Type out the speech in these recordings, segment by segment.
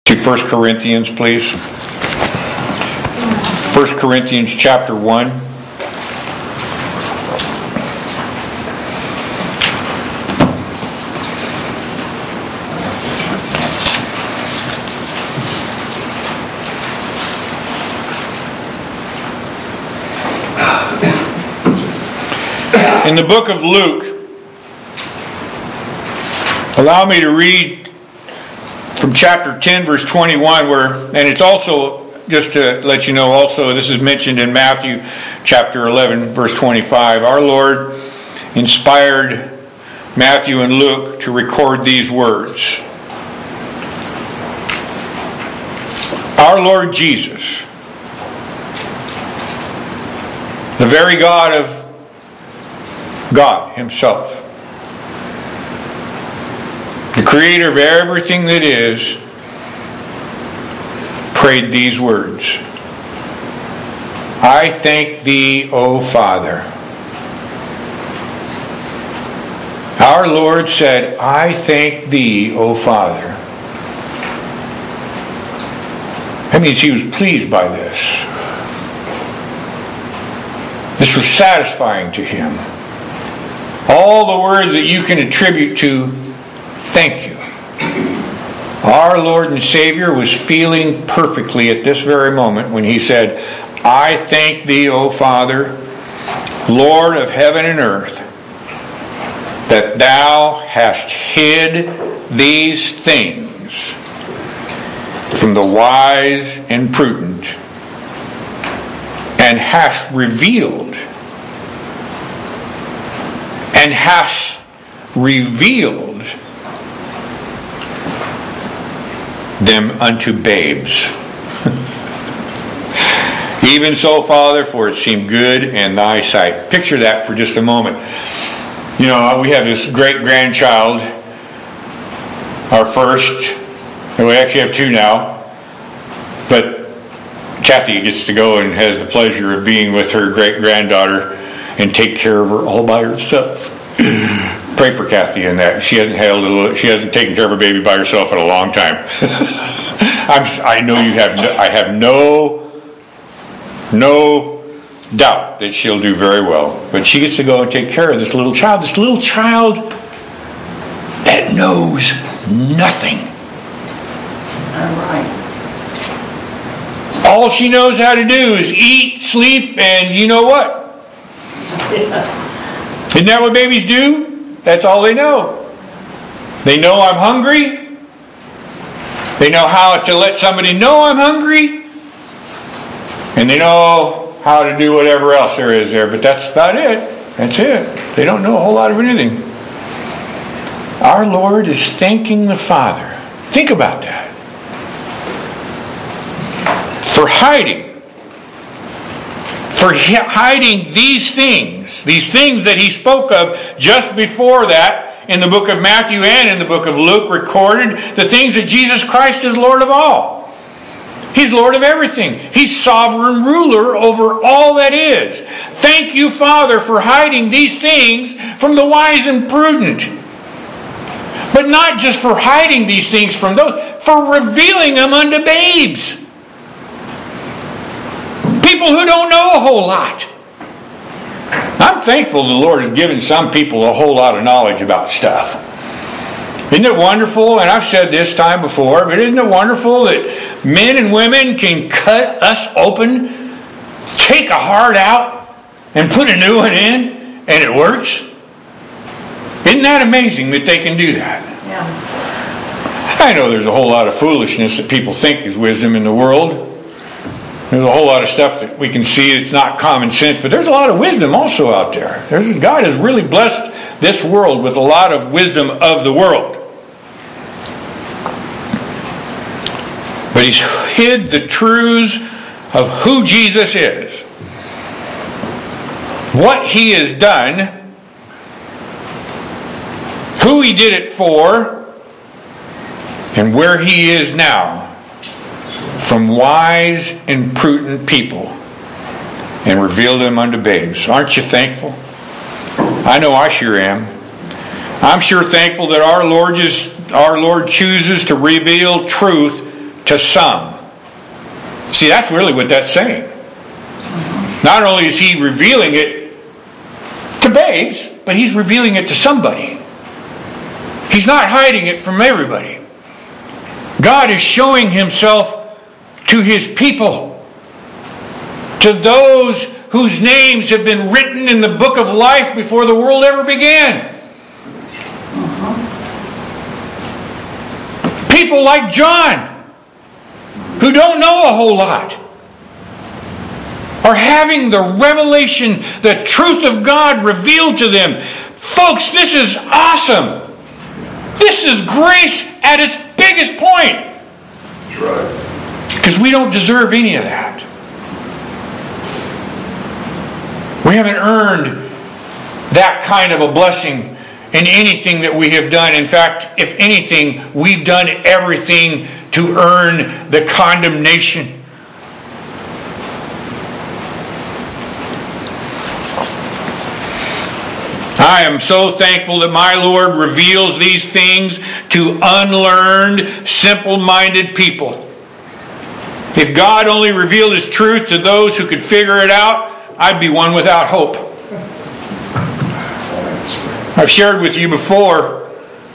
To 1 Corinthians, please. 1 Corinthians chapter 1. In the book of Luke, allow me to read from chapter 10, verse 21, and it's also, just to let you know also, this is mentioned in Matthew chapter 11, verse 25. Our Lord inspired Matthew and Luke to record these words. Our Lord Jesus, the very God of God Himself, the Creator of everything that is, prayed these words. I thank Thee, O Father. Our Lord said, I thank Thee, O Father. That means He was pleased by this. This was satisfying to Him. All the words that you can attribute to thank you. Our Lord and Savior was feeling perfectly at this very moment when He said, I thank Thee, O Father, Lord of heaven and earth, that Thou hast hid these things from the wise and prudent, and hast revealed them unto babes. Even so, Father, for it seemed good in Thy sight. Picture that for just a moment. You know, we have this great grandchild, our first, and we actually have two now, but Kathy gets to go and has the pleasure of being with her great granddaughter and take care of her all by herself. Pray for Kathy in that. She hasn't taken care of her baby by herself in a long time. I know you have. I have no doubt that she'll do very well. But she gets to go and take care of this little child. This little child that knows nothing. All right. All she knows how to do is eat, sleep, and you know what? Isn't that what babies do? That's all they know. They know I'm hungry. They know how to let somebody know I'm hungry. And they know how to do whatever else there is there. But that's about it. That's it. They don't know a whole lot of anything. Our Lord is thanking the Father. Think about that. For hiding these things that He spoke of just before that in the book of Matthew and in the book of Luke, recorded the things that Jesus Christ is Lord of all. He's Lord of everything. He's sovereign ruler over all that is. Thank you, Father, for hiding these things from the wise and prudent. But not just for hiding these things from those, for revealing them unto babes. People who don't know a whole lot. I'm thankful the Lord has given some people a whole lot of knowledge about stuff. Isn't it wonderful? And I've said this time before, but isn't it wonderful that men and women can cut us open, take a heart out, and put a new one in, and it works? Isn't that amazing that they can do that? Yeah. I know there's a whole lot of foolishness that people think is wisdom in the world. There's a whole lot of stuff that we can see that's not common sense, but there's a lot of wisdom also out there. God has really blessed this world with a lot of wisdom of the world. But He's hid the truths of who Jesus is, what He has done, who He did it for, and where He is now, from wise and prudent people, and revealed them unto babes. Aren't you thankful? I know I sure am. I'm sure thankful that our Lord chooses to reveal truth to some. See, that's really what that's saying. Not only is he revealing it to babes, but he's revealing it to somebody. He's not hiding it from everybody. God is showing himself to his people, to those whose names have been written in the book of life before the world ever began. People like John, who don't know a whole lot, are having the revelation, the truth of God revealed to them. Folks, this is awesome. This is grace at its biggest point. That's right. Because we don't deserve any of that. We haven't earned that kind of a blessing in anything that we have done. In fact, if anything, we've done everything to earn the condemnation. I am so thankful that my Lord reveals these things to unlearned, simple-minded people. If God only revealed His truth to those who could figure it out, I'd be one without hope. I've shared with you before,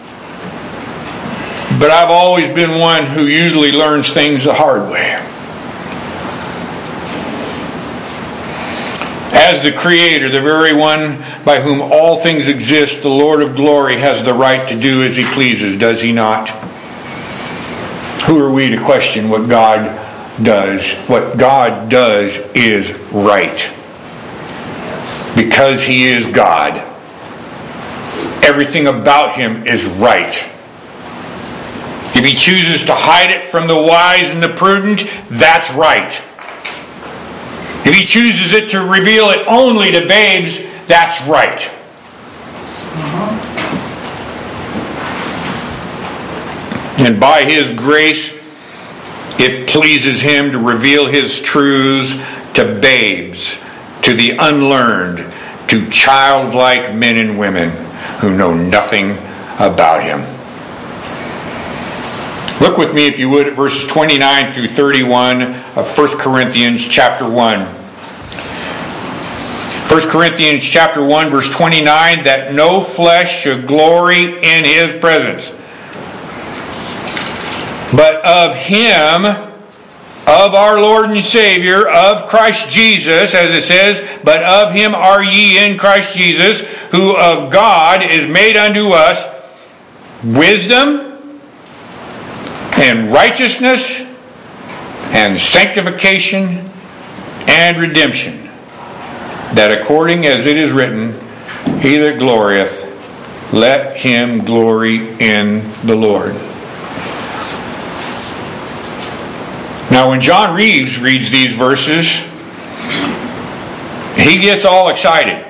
but I've always been one who usually learns things the hard way. As the Creator, the very one by whom all things exist, the Lord of glory has the right to do as He pleases, does He not? Who are we to question what God does? What God does is right. Because He is God. Everything about Him is right. If He chooses to hide it from the wise and the prudent, that's right. If He chooses it to reveal it only to babes, that's right. And by His grace, it pleases Him to reveal His truths to babes, to the unlearned, to childlike men and women who know nothing about Him. Look with me, if you would, at verses 29 through 31 of 1 Corinthians chapter 1. 1 Corinthians chapter 1, verse 29, that no flesh should glory in His presence, but of Him, of our Lord and Savior, of Christ Jesus, as it says, but of Him are ye in Christ Jesus, who of God is made unto us wisdom and righteousness and sanctification and redemption, that according as it is written, he that glorieth, let him glory in the Lord. Now when John Reeves reads these verses, he gets all excited.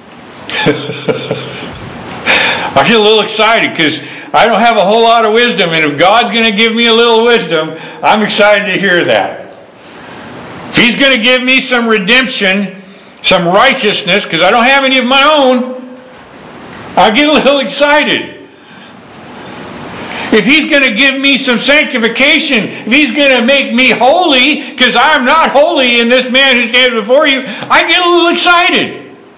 I get a little excited because I don't have a whole lot of wisdom, and if God's going to give me a little wisdom, I'm excited to hear that. If He's going to give me some redemption, some righteousness, because I don't have any of my own, I get a little excited. If He's going to give me some sanctification, if He's going to make me holy, because I'm not holy in this man who stands before you, I get a little excited.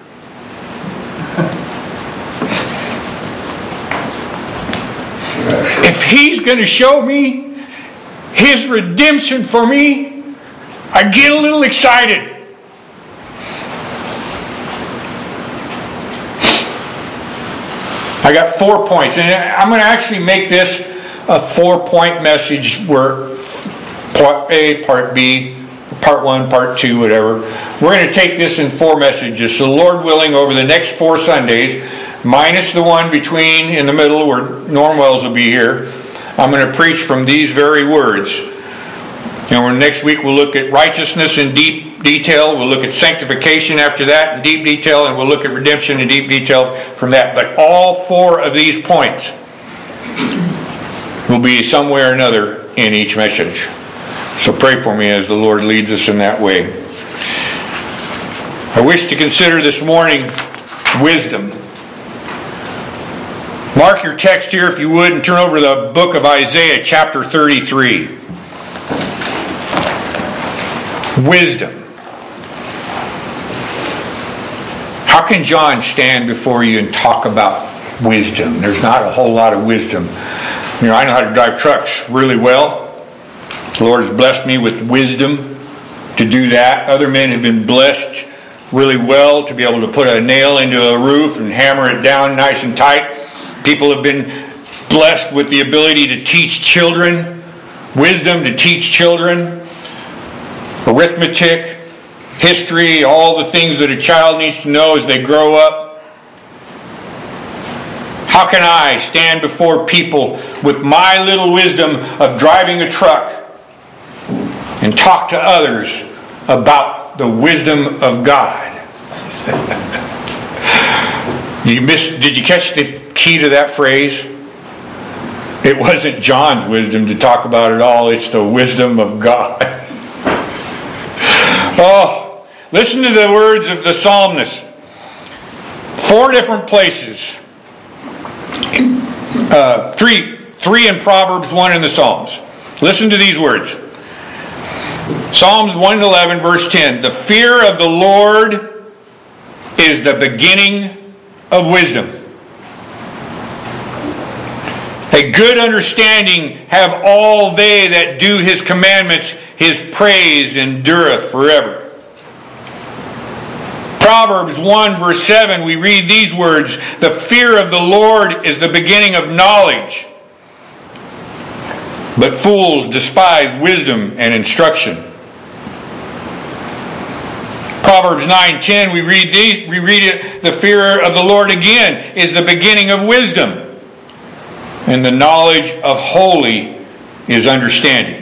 If He's going to show me His redemption for me, I get a little excited. I got 4 points, and I'm going to actually make this a 4-point message where part A, part B, part 1, part 2, whatever. We're going to take this in 4 messages. So Lord willing, over the next 4 Sundays, minus the one between in the middle where Norm Wells will be here, I'm going to preach from these very words. And next week we'll look at righteousness in deep detail. We'll look at sanctification after that in deep detail. And we'll look at redemption in deep detail from that. But all 4 of these points will be somewhere or another in each message. So pray for me as the Lord leads us in that way. I wish to consider this morning wisdom. Mark your text here if you would and turn over to the book of Isaiah chapter 33. Wisdom. How can John stand before you and talk about wisdom? There's not a whole lot of wisdom. You know, I know how to drive trucks really well. The Lord has blessed me with wisdom to do that. Other men have been blessed really well to be able to put a nail into a roof and hammer it down nice and tight. People have been blessed with the ability to teach children, wisdom to teach children, arithmetic, history, all the things that a child needs to know as they grow up. How can I stand before people with my little wisdom of driving a truck and talk to others about the wisdom of God? Did you catch the key to that phrase? It wasn't John's wisdom to talk about it all. It's the wisdom of God. Oh, listen to the words of the psalmist. 4 different places. 3 in Proverbs, 1 in the Psalms. Listen to these words. Psalms 111, verse 10. The fear of the Lord is the beginning of wisdom. A good understanding have all they that do his commandments. His praise endureth forever. Proverbs 1 verse 7, we read these words. The fear of the Lord is the beginning of knowledge, but fools despise wisdom and instruction. Proverbs 9:10, we read it. The fear of the Lord again is the beginning of wisdom, and the knowledge of holy is understanding.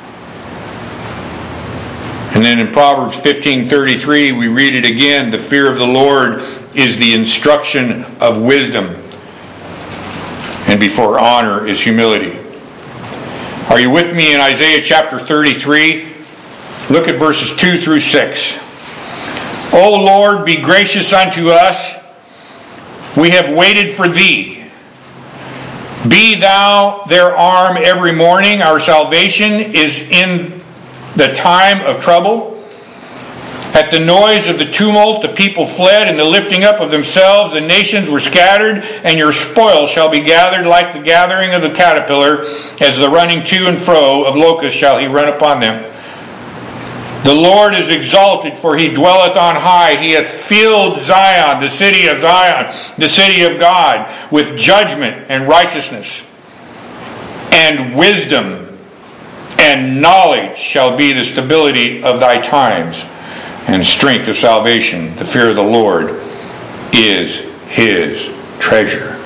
And then in Proverbs 15:33, we read it again. The fear of the Lord is the instruction of wisdom, and before honor is humility. Are you with me in Isaiah chapter 33? Look at verses 2 through 6. O Lord, be gracious unto us. We have waited for thee. Be thou their arm every morning. Our salvation is in the time of trouble. At the noise of the tumult, the people fled, and the lifting up of themselves, the nations were scattered, and your spoil shall be gathered like the gathering of the caterpillar, as the running to and fro of locusts shall he run upon them. The Lord is exalted, for he dwelleth on high. He hath filled Zion, the city of Zion, the city of God, with judgment and righteousness. And wisdom and knowledge shall be the stability of thy times, and strength of salvation. The fear of the Lord is his treasure.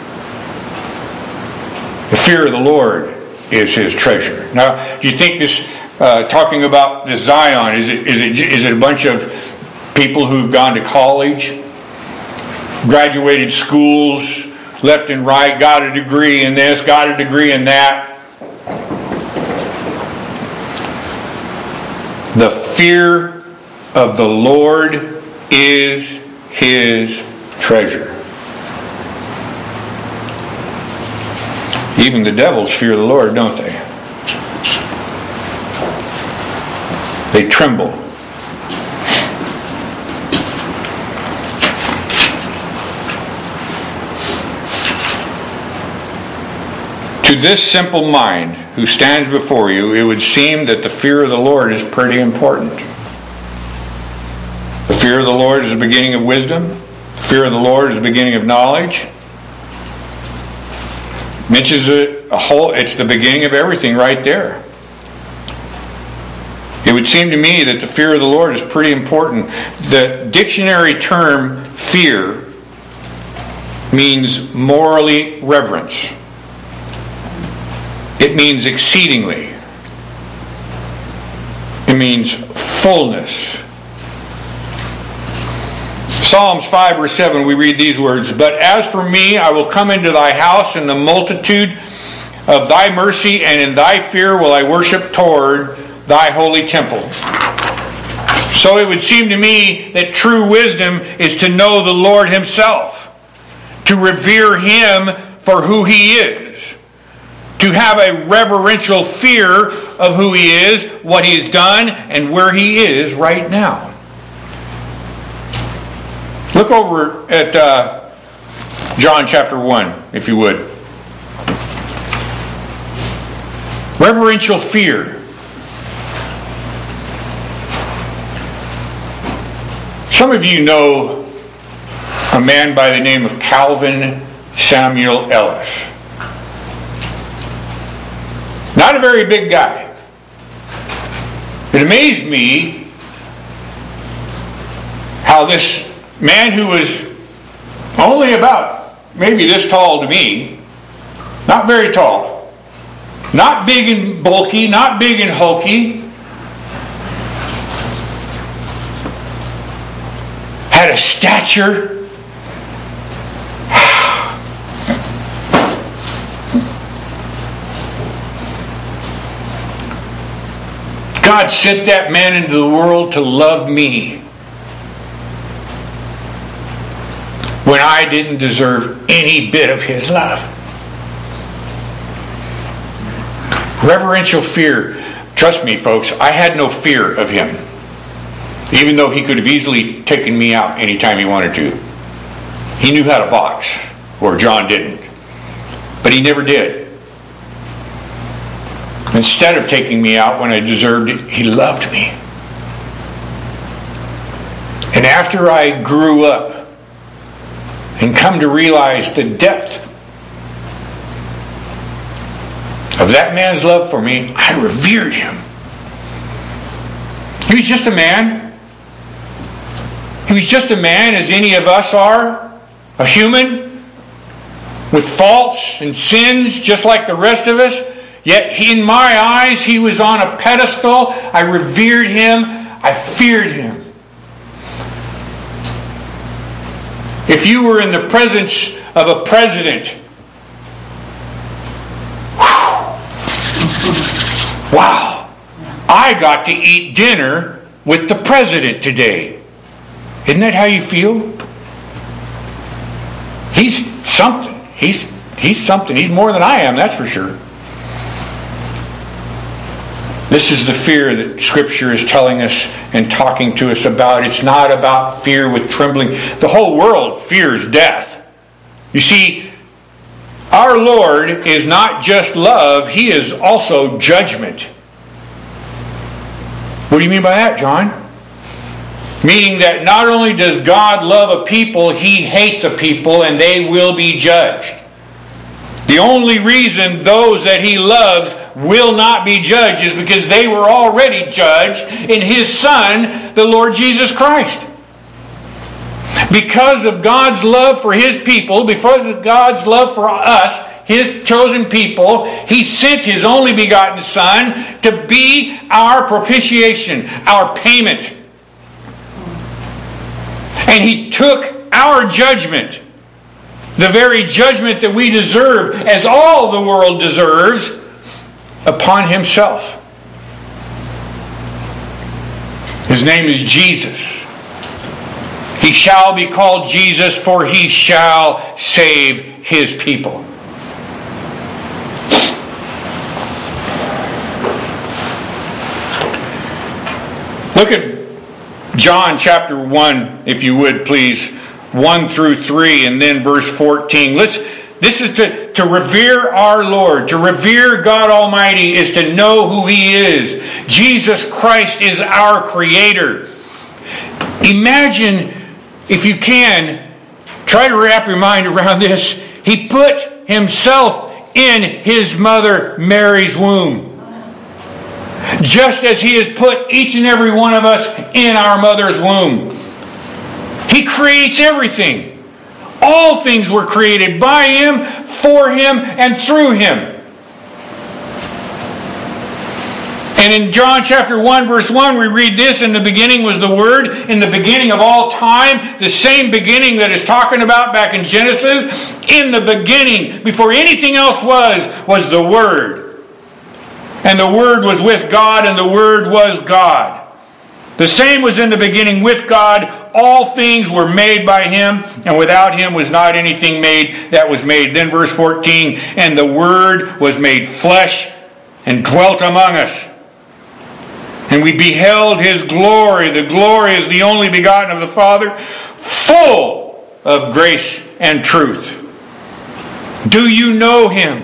The fear of the Lord is his treasure. Now, do you think this, talking about this Zion, is it a bunch of people who've gone to college, graduated schools, left and right, got a degree in this, got a degree in that? The fear of the Lord is his treasure. Even the devils fear the Lord, don't they? They tremble. To this simple mind who stands before you, it would seem that the fear of the Lord is pretty important. The fear of the Lord is the beginning of wisdom. The fear of the Lord is the beginning of knowledge. Mentions it a whole. It's the beginning of everything right there. It would seem to me that the fear of the Lord is pretty important. The dictionary term fear means morally reverence. It means exceedingly. It means fullness. Psalms 5 verse 7, we read these words. But as for me, I will come into thy house in the multitude of thy mercy, and in thy fear will I worship toward thy holy temple. So it would seem to me that true wisdom is to know the Lord himself, to revere him for who he is, To have a reverential fear of who He is, what He's done, and where He is right now. Look over at John chapter 1, if you would. Reverential fear. Some of you know a man by the name of Calvin Samuel Ellis. Not a very big guy. It amazed me how this man who was only about maybe this tall to me, not very tall, not big and bulky, not big and hulky, had a stature. God sent that man into the world to love me when I didn't deserve any bit of His love. Reverential fear. Trust me, folks, I had no fear of Him. Even though He could have easily taken me out anytime He wanted to. He knew how to box, or John didn't. But He never did. Instead of taking me out when I deserved it, He loved me. And after I grew up and come to realize the depth of that man's love for me, I revered him. He was just a man. He was just a man as any of us are, a human with faults and sins just like the rest of us. Yet in my eyes, He was on a pedestal. I revered Him. I feared Him. If you were in the presence of a president, wow, I got to eat dinner with the president today. Isn't that how you feel? He's something. He's something. He's more than I am, that's for sure. This is the fear that Scripture is telling us and talking to us about. It's not about fear with trembling. The whole world fears death. You see, our Lord is not just love, He is also judgment. What do you mean by that, John? Meaning that not only does God love a people, He hates a people and they will be judged. The only reason those that He loves will not be judged is because they were already judged in His Son, the Lord Jesus Christ. Because of God's love for His people, because of God's love for us, His chosen people, He sent His only begotten Son to be our propitiation, our payment. And He took our judgment, the very judgment that we deserve, as all the world deserves, upon Himself. His name is Jesus. He shall be called Jesus, for He shall save His people. Look at John chapter 1, if you would please. 1 through 3 and then verse 14. This is to revere our Lord. To revere God Almighty is to know who He is. Jesus Christ is our Creator. Imagine, if you can, try to wrap your mind around this. He put Himself in His mother Mary's womb. Just as He has put each and every one of us in our mother's womb. He creates everything. All things were created by Him, for Him, and through Him. And in John chapter 1 verse 1 we read this: in the beginning was the Word, in the beginning of all time, the same beginning that is talking about back in Genesis. In the beginning, before anything else was the Word. And the Word was with God, and the Word was God. The same was in the beginning with God. all things were made by him, and without him was not anything made that was made. Then verse 14, and the Word was made flesh and dwelt among us. And we beheld his glory. The glory is the only begotten of the Father, full of grace and truth. Do you know him?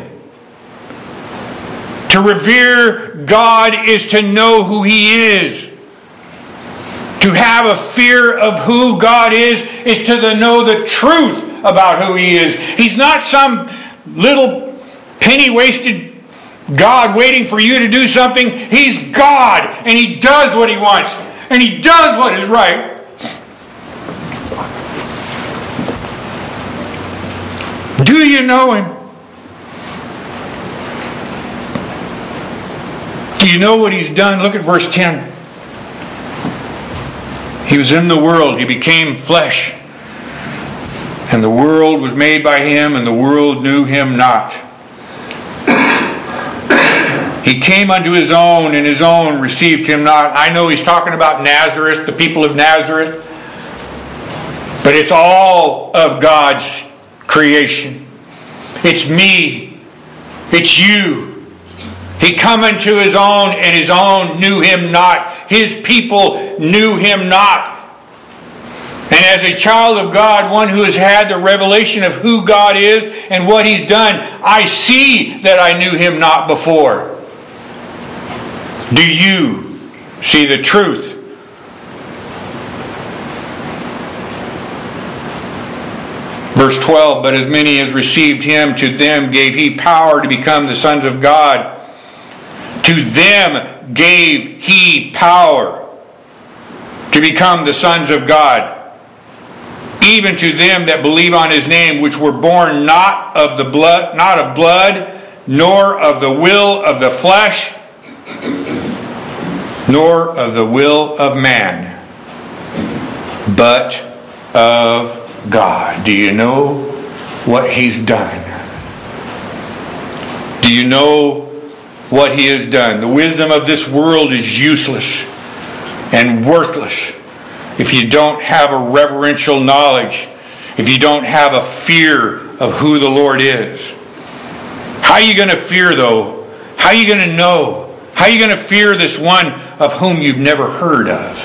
To revere God is to know who he is. To have a fear of who God is to know the truth about who he is. He's not some little penny-wasted God waiting for you to do something. He's God, and he does what he wants, and he does what is right. Do you know him? Do you know what he's done? Look at verse 10. He was in the world. He became flesh. And the world was made by him, and the world knew him not. He came unto his own, and his own received him not. I know he's talking about Nazareth, the people of Nazareth. But it's all of God's creation. It's me. It's you. He come unto his own, and his own knew him not. His people knew him not. And as a child of God, one who has had the revelation of who God is and what he's done, I see that I knew him not before. Do you see the truth? Verse 12, but as many as received him, to them gave he power to become the sons of God. To them gave he power to become the sons of God. Even to them that believe on his name, which were born not of blood, nor of the will of the flesh, nor of the will of man, but of God. Do you know what he's done? Do you know what he has done? The wisdom of this world is useless and worthless if you don't have a reverential knowledge, if you don't have a fear of who the Lord is. How are you going to fear, though? How are you going to know? How are you going to fear this one of whom you've never heard of?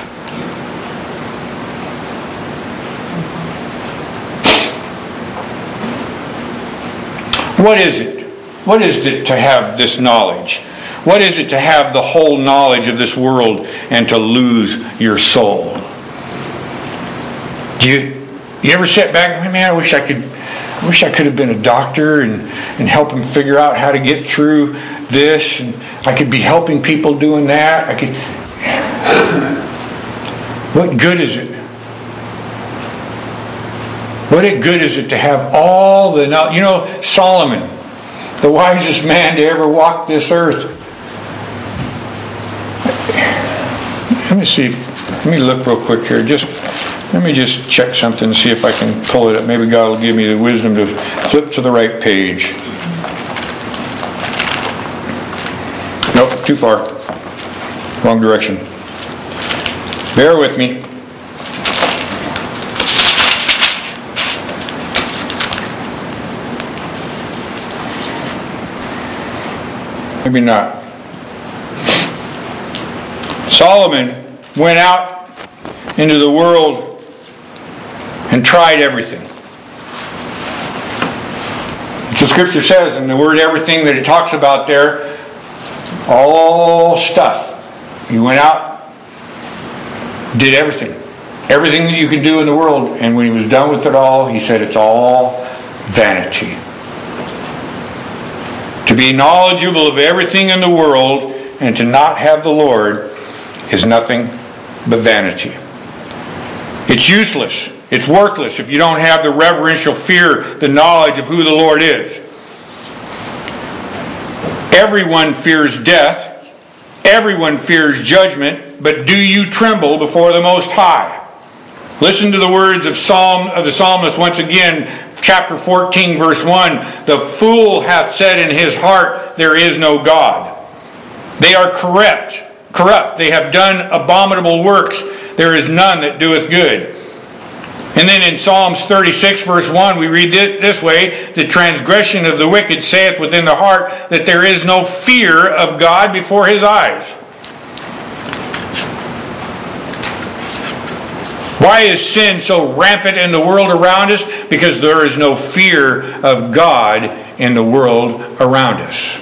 What is it? What is it to have this knowledge? What is it to have the whole knowledge of this world and to lose your soul? Do you ever sit back and think, man, I wish I could have been a doctor and help him figure out how to get through this, and I could be helping people doing that. What good is it? What good is it to have all the knowledge? You know, Solomon, the wisest man to ever walk this earth. Let me see. Let me look real quick here. Let me just check something and see if I can pull it up. Maybe God will give me the wisdom to flip to the right page. Nope, too far. Wrong direction. Bear with me. Maybe not. Solomon went out into the world and tried everything. The scripture says, and the word everything that it talks about there, all stuff. He went out, did everything. Everything that you could do in the world. And when he was done with it all, he said it's all vanity. To be knowledgeable of everything in the world and to not have the Lord is nothing but vanity. It's useless. It's worthless if you don't have the reverential fear, the knowledge of who the Lord is. Everyone fears death. Everyone fears judgment. But do you tremble before the Most High? Listen to the words of the psalmist once again, chapter 14, verse 1. The fool hath said in his heart, there is no God. They are corrupt. They have done abominable works. There is none that doeth good. And then in Psalms 36 verse 1 we read it this way, the transgression of the wicked saith within the heart that there is no fear of God before his eyes. Why is sin so rampant in the world around us? Because there is no fear of God in the world around us.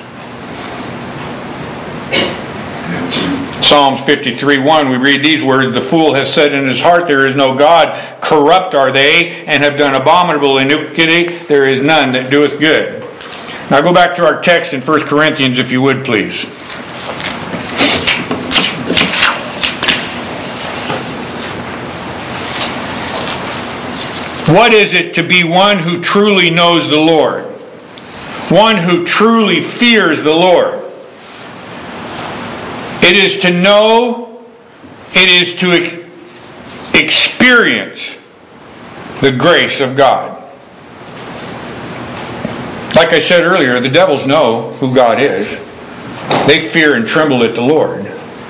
Psalms 53:1, we read these words, the fool has said in his heart, there is no God. Corrupt are they, and have done abominable iniquity. There is none that doeth good. Now go back to our text in 1 Corinthians, if you would, please. What is it to be one who truly knows the Lord? One who truly fears the Lord? It is to know, it is to experience the grace of God. Like I said earlier, the devils know who God is. They fear and tremble at the Lord.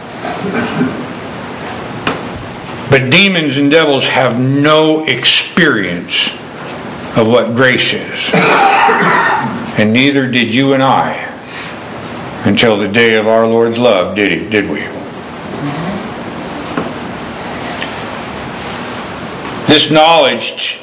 But demons and devils have no experience of what grace is. And neither did you and I until the day of our Lord's love, did we? This knowledge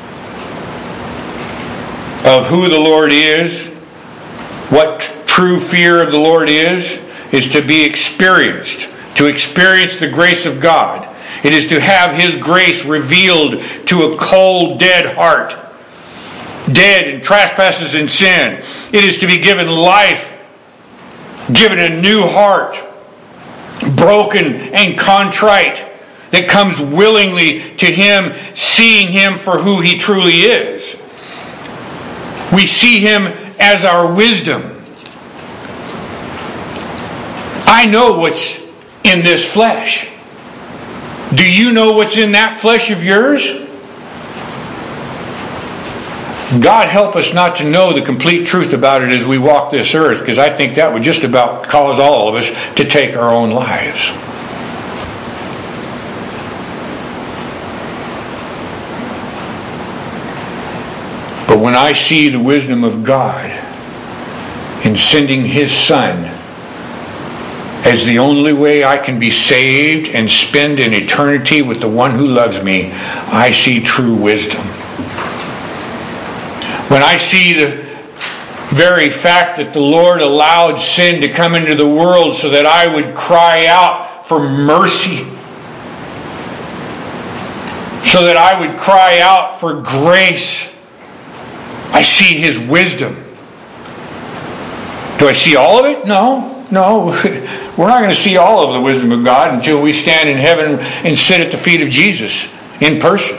of who the Lord is, what true fear of the Lord is to be experienced, to experience the grace of God. It is to have His grace revealed to a cold, dead heart, dead in trespasses and sin. It is to be given life, given a new heart, broken and contrite, that comes willingly to Him, seeing Him for who He truly is. We see Him as our wisdom. I know what's in this flesh. Do you know what's in that flesh of yours? God help us not to know the complete truth about it as we walk this earth, because I think that would just about cause all of us to take our own lives. But when I see the wisdom of God in sending His Son as the only way I can be saved and spend an eternity with the one who loves me, I see true wisdom. When I see the very fact that the Lord allowed sin to come into the world so that I would cry out for mercy, so that I would cry out for grace, I see His wisdom. Do I see all of it? No. We're not going to see all of the wisdom of God until we stand in heaven and sit at the feet of Jesus in person.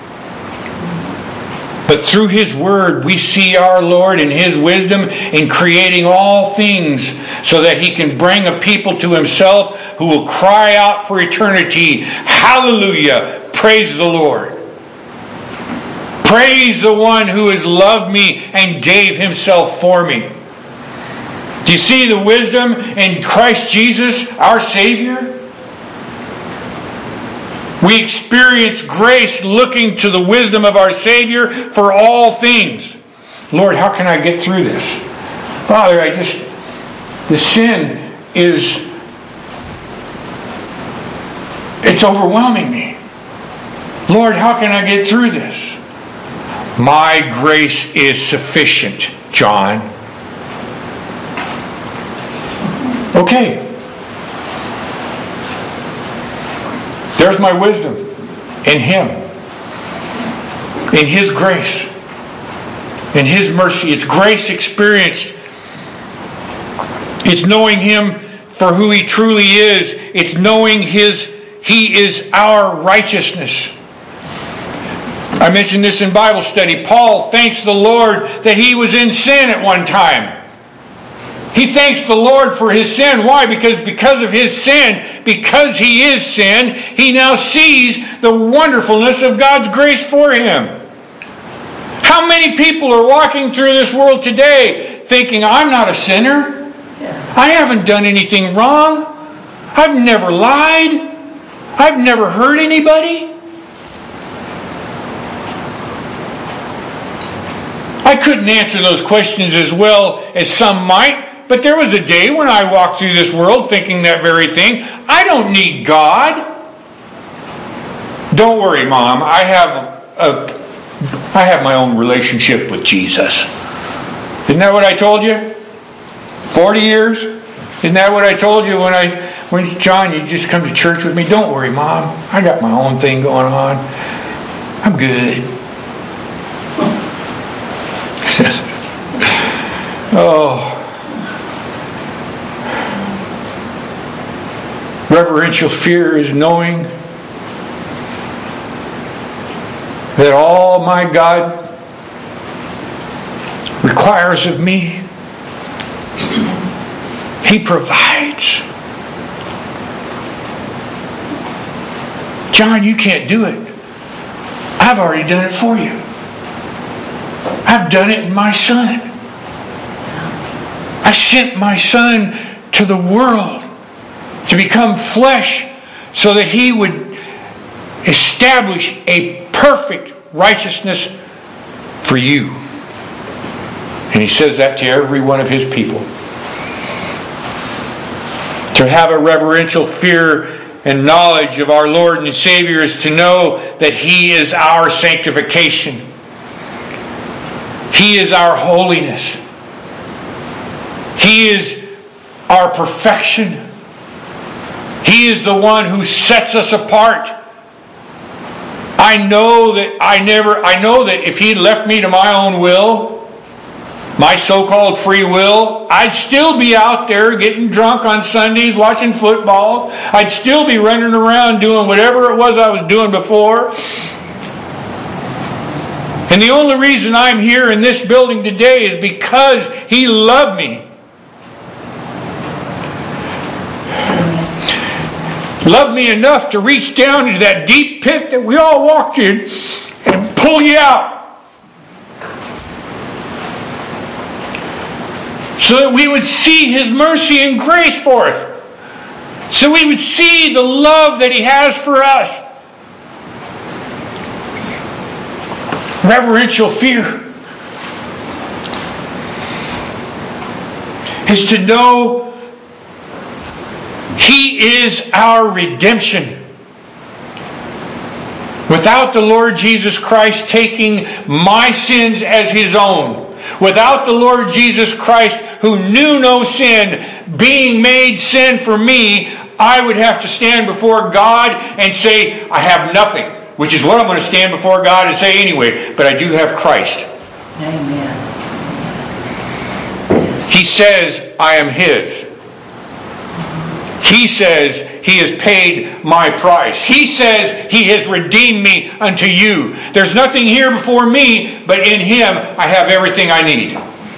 But through His Word, we see our Lord and His wisdom in creating all things so that He can bring a people to Himself who will cry out for eternity. Hallelujah! Praise the Lord. Praise the one who has loved me and gave Himself for me. Do you see the wisdom in Christ Jesus, our Savior? We experience grace looking to the wisdom of our Savior for all things. Lord, how can I get through this? Father, the sin it's overwhelming me. Lord, how can I get through this? My grace is sufficient, John. Okay. There's my wisdom in Him. In His grace. In His mercy. It's grace experienced. It's knowing Him for who He truly is. It's knowing He is our righteousness. I mentioned this in Bible study. Paul thanks the Lord that he was in sin at one time. He thanks the Lord for his sin. Why? Because of his sin, because he is sin, he now sees the wonderfulness of God's grace for him. How many people are walking through this world today thinking, I'm not a sinner. I haven't done anything wrong. I've never lied. I've never hurt anybody. I couldn't answer those questions as well as some might, but there was a day when I walked through this world thinking that very thing. I don't need God. Don't worry, Mom. I have my own relationship with Jesus. Isn't that what I told you? 40 years? Isn't that what I told you when John, you just come to church with me? Don't worry, Mom. I got my own thing going on. I'm good. Oh. Reverential fear is knowing that all my God requires of me, He provides. John, you can't do it. I've already done it for you. I've done it in my Son. I sent my Son to the world to become flesh so that He would establish a perfect righteousness for you. And He says that to every one of His people. To have a reverential fear and knowledge of our Lord and Savior is to know that He is our sanctification. He is our holiness. He is our perfection. He is the one who sets us apart. I know that if He left me to my own will, my so-called free will, I'd still be out there getting drunk on Sundays, watching football. I'd still be running around doing whatever it was I was doing before. And the only reason I'm here in this building today is because He loved me. Loved me enough to reach down into that deep pit that we all walked in and pull you out. So that we would see His mercy and grace for us. So we would see the love that He has for us. Reverential fear is to know He is our redemption. Without the Lord Jesus Christ taking my sins as His own, without the Lord Jesus Christ, who knew no sin, being made sin for me, I would have to stand before God and say, I have nothing. Which is what I'm going to stand before God and say anyway. But I do have Christ. Amen. He says, I am His. He says He has paid my price. He says He has redeemed me unto you. There's nothing here before me, but in Him I have everything I need.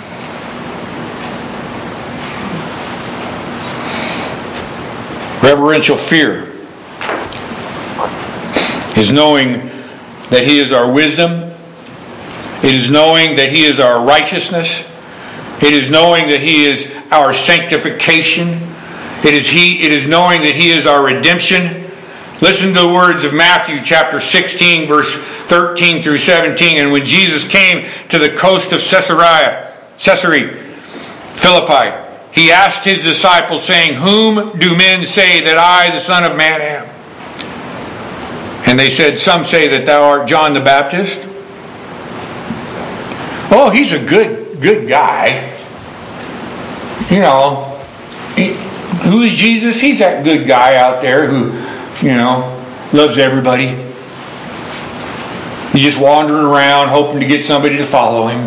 Reverential fear is knowing that He is our wisdom. It is knowing that He is our righteousness. It is knowing that He is our sanctification. It is knowing that He is our redemption. Listen to the words of Matthew chapter 16, verse 13 through 17. And when Jesus came to the coast of Caesarea Philippi, He asked His disciples, saying, Whom do men say that I, the Son of Man, am? And they said, Some say that thou art John the Baptist. Oh, he's a good guy. You know, who is Jesus? He's that good guy out there who, loves everybody. He's just wandering around hoping to get somebody to follow Him.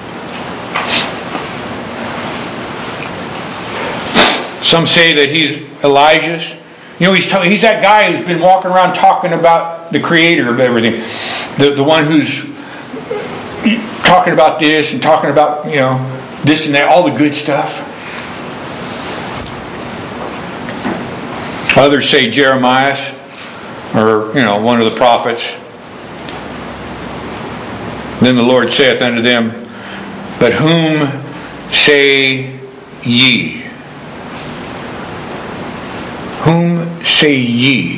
Some say that he's Elijah's. He's that guy who's been walking around talking about the creator of everything. The one who's talking about this and talking about, this and that, all the good stuff. Others say Jeremiah, or, one of the prophets. Then the Lord saith unto them, But whom say ye? Whom say ye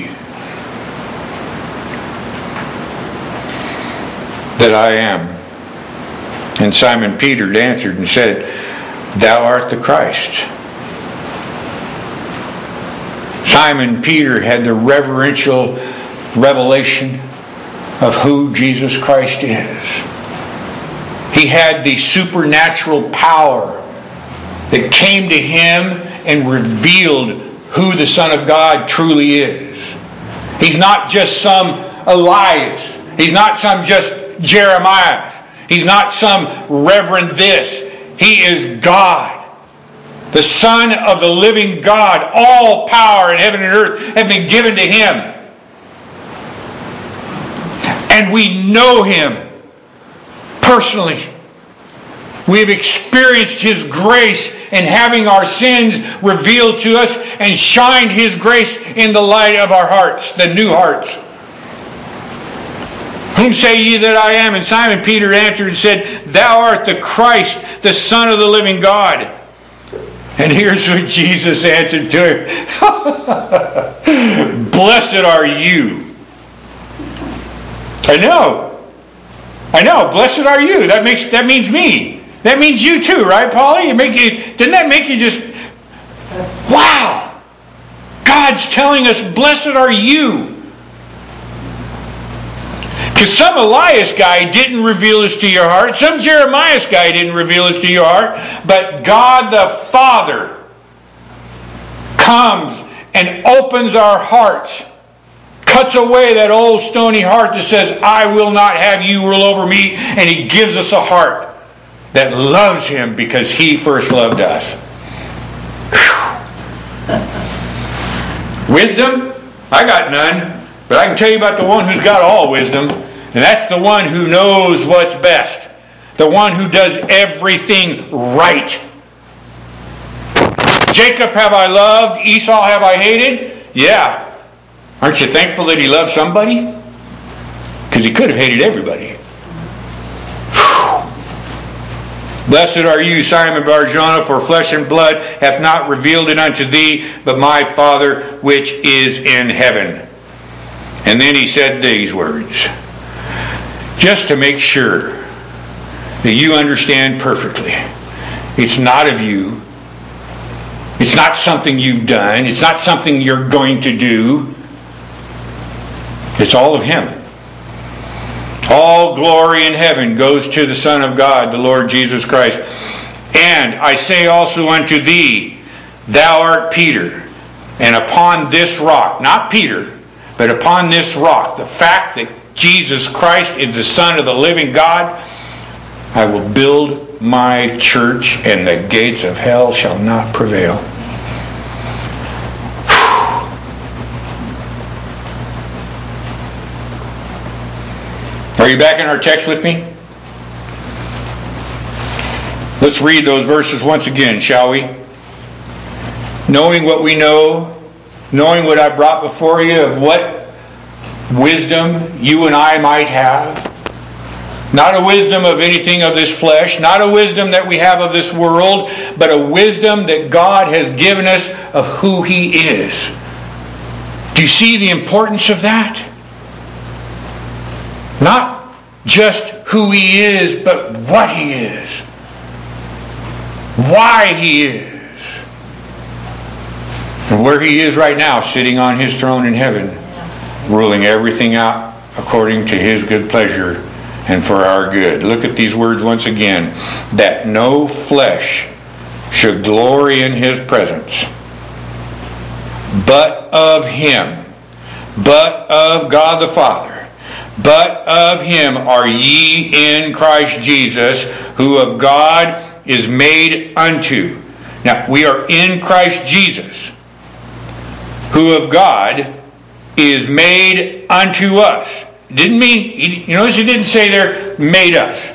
that I am? And Simon Peter answered and said, Thou art the Christ. Simon Peter had the reverential revelation of who Jesus Christ is. He had the supernatural power that came to him and revealed who the Son of God truly is. He's not just some Elias. He's not some just Jeremiah. He's not some reverend this. He is God. The Son of the living God. All power in heaven and earth have been given to him. And we know him personally. We've experienced his grace in having our sins revealed to us and shined his grace in the light of our hearts, the new hearts. Whom say ye that I am? And Simon Peter answered and said, Thou art the Christ, the Son of the living God. And here's what Jesus answered to him. Blessed are you. I know. Blessed are you. That means me. That means you too, right, Polly? Didn't that make you just, wow! God's telling us, blessed are you. Because some Elias guy didn't reveal this to your heart. Some Jeremiah guy didn't reveal this to your heart. But God the Father comes and opens our hearts. Cuts away that old stony heart that says, I will not have you rule over me. And He gives us a heart that loves Him because He first loved us. Whew. Wisdom? I got none. But I can tell you about the one who's got all wisdom. And that's the one who knows what's best. The one who does everything right. Jacob have I loved, Esau have I hated. Yeah. Aren't you thankful that he loved somebody? Because he could have hated everybody. Whew. Blessed are you, Simon Bar-Jonah, for flesh and blood hath not revealed it unto thee, but my Father which is in heaven. And then he said these words, just to make sure that you understand perfectly. It's not of you. It's not something you've done. It's not something you're going to do. It's all of Him. All glory in heaven goes to the Son of God, the Lord Jesus Christ. And I say also unto thee, thou art Peter, and upon this rock, not Peter, but upon this rock, the fact that Jesus Christ is the Son of the living God, I will build my church, and the gates of hell shall not prevail. Are you back in our text with me? Let's read those verses once again, shall we? Knowing what we know, knowing what I brought before you of what wisdom you and I might have. Not a wisdom of anything of this flesh, not a wisdom that we have of this world, but a wisdom that God has given us of who He is. Do you see the importance of that? Not just who He is, but what He is. Why He is. And where He is right now, sitting on His throne in heaven, ruling everything out according to His good pleasure and for our good. Look at these words once again. That no flesh should glory in His presence, but of Him, but of God the Father. But of Him are ye in Christ Jesus, who of God is made unto. Now, we are in Christ Jesus, who of God is made unto us. Didn't mean, you notice He didn't say there, made us.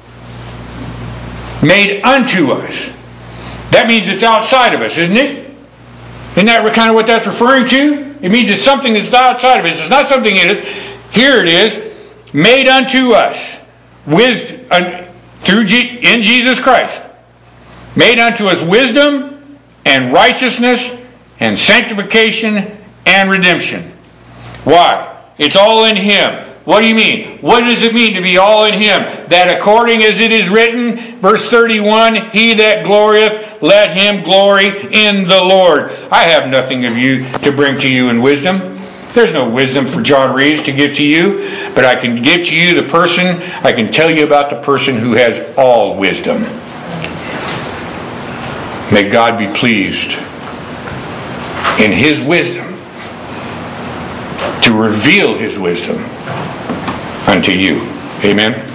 Made unto us. That means it's outside of us, isn't it? Isn't that kind of what that's referring to? It means it's something that's outside of us. It's not something in us. Here it is, made unto us in Jesus Christ. Made unto us wisdom and righteousness and sanctification and redemption. Why? It's all in Him. What do you mean? What does it mean to be all in Him? That according as it is written, verse 31, he that glorieth, let him glory in the Lord. I have nothing of you to bring to you in wisdom. There's no wisdom for John Reeves to give to you, but I can give to you the person, I can tell you about the person who has all wisdom. May God be pleased in His wisdom to reveal His wisdom unto you. Amen.